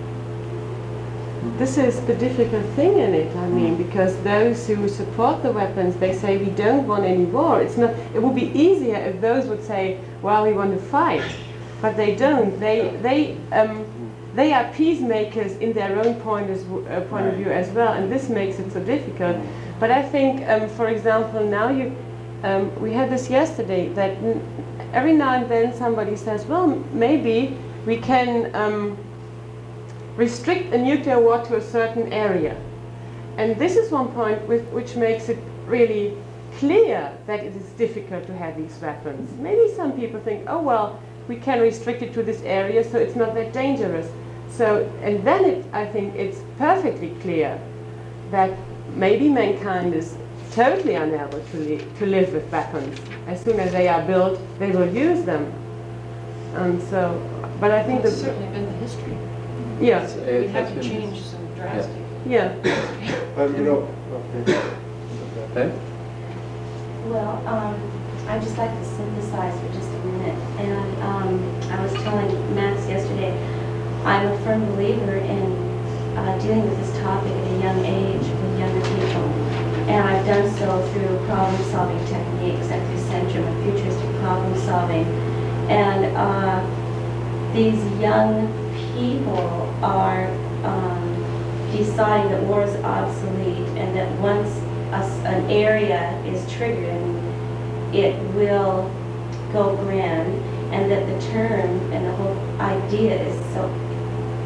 This is the difficult thing in it, I mean, because those who support the weapons, they say we don't want any war. It's not. It would be easier if those would say, well, we want to fight, but they don't. They they um, they are peacemakers in their own point, as, uh, point of view as well, and this makes it so difficult. But I think, um, for example, now you, um, we had this yesterday, that n every now and then somebody says, well, maybe we can um, restrict a nuclear war to a certain area. And this is one point with, which makes it really clear that it is difficult to have these weapons. Maybe some people think, oh well, we can restrict it to this area, so it's not that dangerous. So, and then it, I think it's perfectly clear that maybe mankind is totally unable to, li to live with weapons. As soon as they are built, they will use them. And so, but I think
It's
that,
certainly been the history.
yeah,
It's-
We
it
have
has
to
been-
change some drastic.
yeah.
But you know, okay.
Okay?
Well, um, I'd just like to synthesize for just a minute. And um, I was telling Max yesterday, I'm a firm believer in uh, dealing with this topic at a young age with younger people. And I've done so through problem-solving techniques and through Centrum of Futuristic Problem Solving. And uh, these young people are um, deciding that war is obsolete, and that once a s an area is triggered, it will go grand, and that the term and the whole idea is so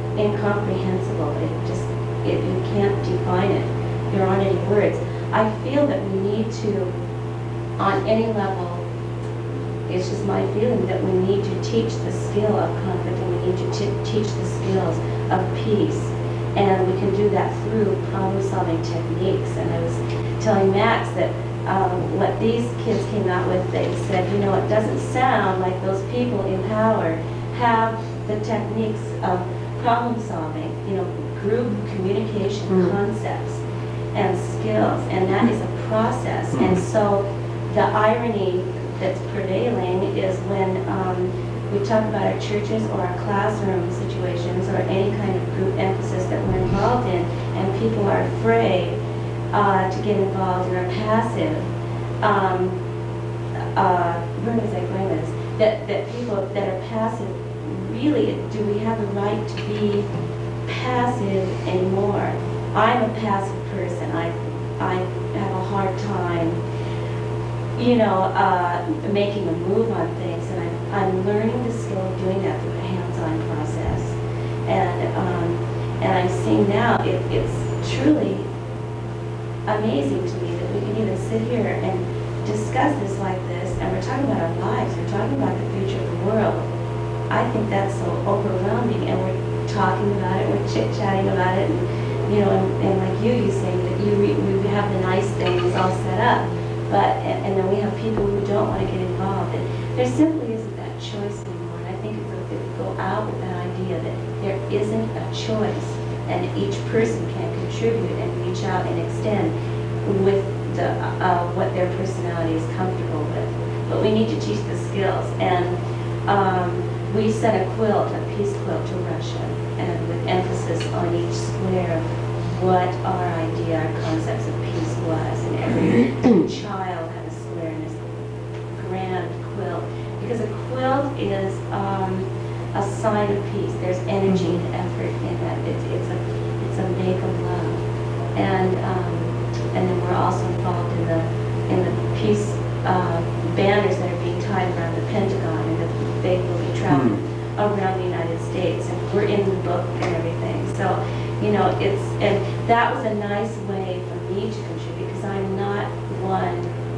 incomprehensible. It just, it, you can't define it. There aren't any words. I feel that we need to, on any level, it's just my feeling that we need to teach the skill of conflict, and we need to t- teach the skills of peace. And we can do that through problem-solving techniques. And I was telling Max that um, what these kids came out with, they said, you know, it doesn't sound like those people in power have the techniques of problem-solving, you know, group communication
Mm.
concepts and skills, and that is a process. And so the irony that's prevailing is when um, we talk about our churches or our classroom situations or any kind of group emphasis that we're involved in, and people are afraid uh, to get involved and are passive. Um, uh, where was I going with this? That, that people that are passive, really, do we have the right to be passive anymore? I'm a passive person. I, I have a hard time, you know, uh, making a move on things, and I'm, I'm learning the skill of doing that through a hands-on process. And um, and I'm seeing now it, it's truly amazing to me that we can even sit here and discuss this like this, and we're talking about our lives, we're talking about the future of the world. I think that's so overwhelming, and we're talking about it, we're chit-chatting about it, and you know, and, and like you, you saying that you re, we have the nice things all set up, but and, and then we have people who don't want to get involved, and there simply isn't that choice anymore. And I think if we, if we go out with that idea that there isn't a choice, and each person can contribute and reach out and extend with the uh, what their personality is comfortable with, but we need to teach the skills. And um, we sent a quilt, a peace quilt, to Russia, and with emphasis on each square what our idea, our concepts of peace was, and every child had a square in this grand quilt, because a quilt is um, a sign of peace. There's energy and effort in that. It's, it's a it's a make of love, and um, and then we're also involved in the in the peace uh, banners that are being tied around the Pentagon, and that they will be traveling around the United States, and we're in the book and everything. So, you know, it's, and that was a nice way for me to contribute, because I'm not one,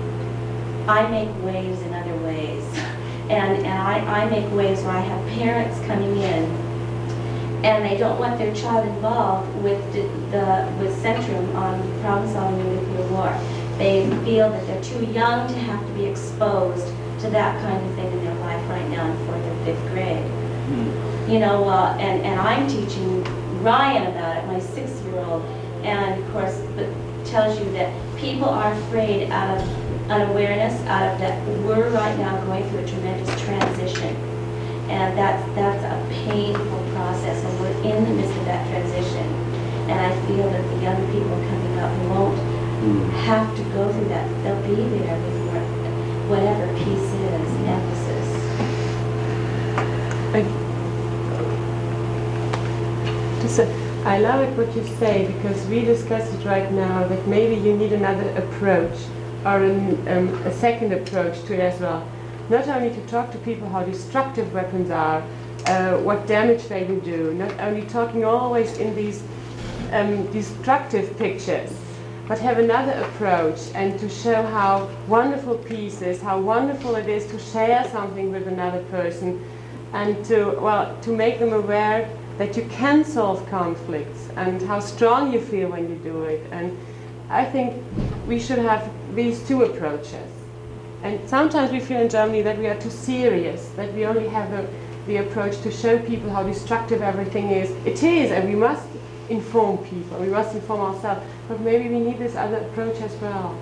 I make waves in other ways. And, and I, I make waves where I have parents coming in, and they don't want their child involved with the, the with Centrum on problem-solving the nuclear war. They feel that they're too young to have to be exposed to that kind of thing in their life right now in fourth or fifth grade. You know, uh, and, and I'm teaching Ryan about it, my six-year-old, and of course, it tells you that people are afraid out of unawareness, out of that we're right now going through a tremendous transition, and that's, that's a painful process, and we're in the midst of that transition, and I feel that the young people coming up won't have to go through that. They'll be there with whatever peace is, emphasis.
Just, uh, I love it what you say, because we discussed it right now, that maybe you need another approach, or an, um, a second approach to it as well. Not only to talk to people how destructive weapons are, uh, what damage they will do, not only talking always in these um, destructive pictures, but have another approach, and to show how wonderful peace is, how wonderful it is to share something with another person, and to, well, to make them aware that you can solve conflicts, and how strong you feel when you do it. And I think we should have these two approaches. And sometimes we feel in Germany that we are too serious, that we only have a, the approach to show people how destructive everything is. It is, and we must inform people, we must inform ourselves, but maybe we need this other approach as well.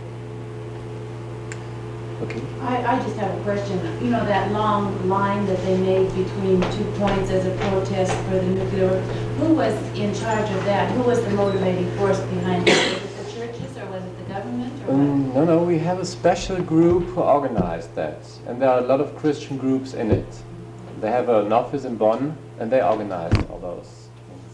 Okay.
I, I just have a question. You know, that long line that they made between two points as a protest for the nuclear, who was in charge of that? Who was the motivating force behind it? Was it the churches, or was it the government, or what?
Um, no, no, we have a special group who organized that, and there are a lot of Christian groups in it. They have an office in Bonn, and they organized all those things.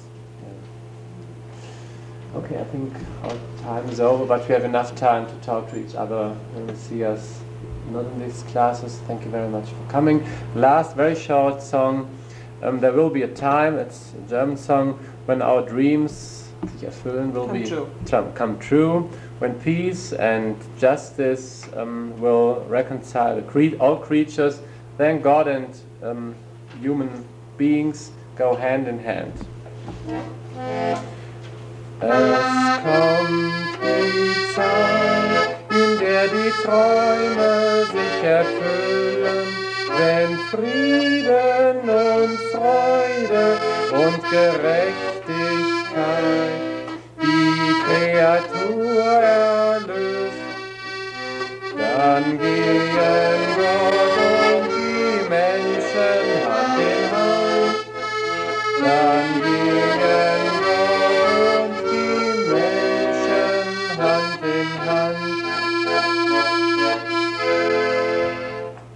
Yeah. Okay, I think our time is over, but we have enough time to talk to each other when we see us not in these classes. Thank you very much for coming. Last, very short song um, there will be a time, it's a German song, when our dreams sich erfüllen will
Come
be
true.
come, come true, when peace and justice um, will reconcile the cre- all creatures, then God and um, human beings go hand in hand. Es kommt die Zeit, in der die Träume sich erfüllen, wenn Frieden und Freude und Gerechtigkeit die Kreatur erlöst. Dann gehen Gott und die Menschen Hand in Hand, dann gehen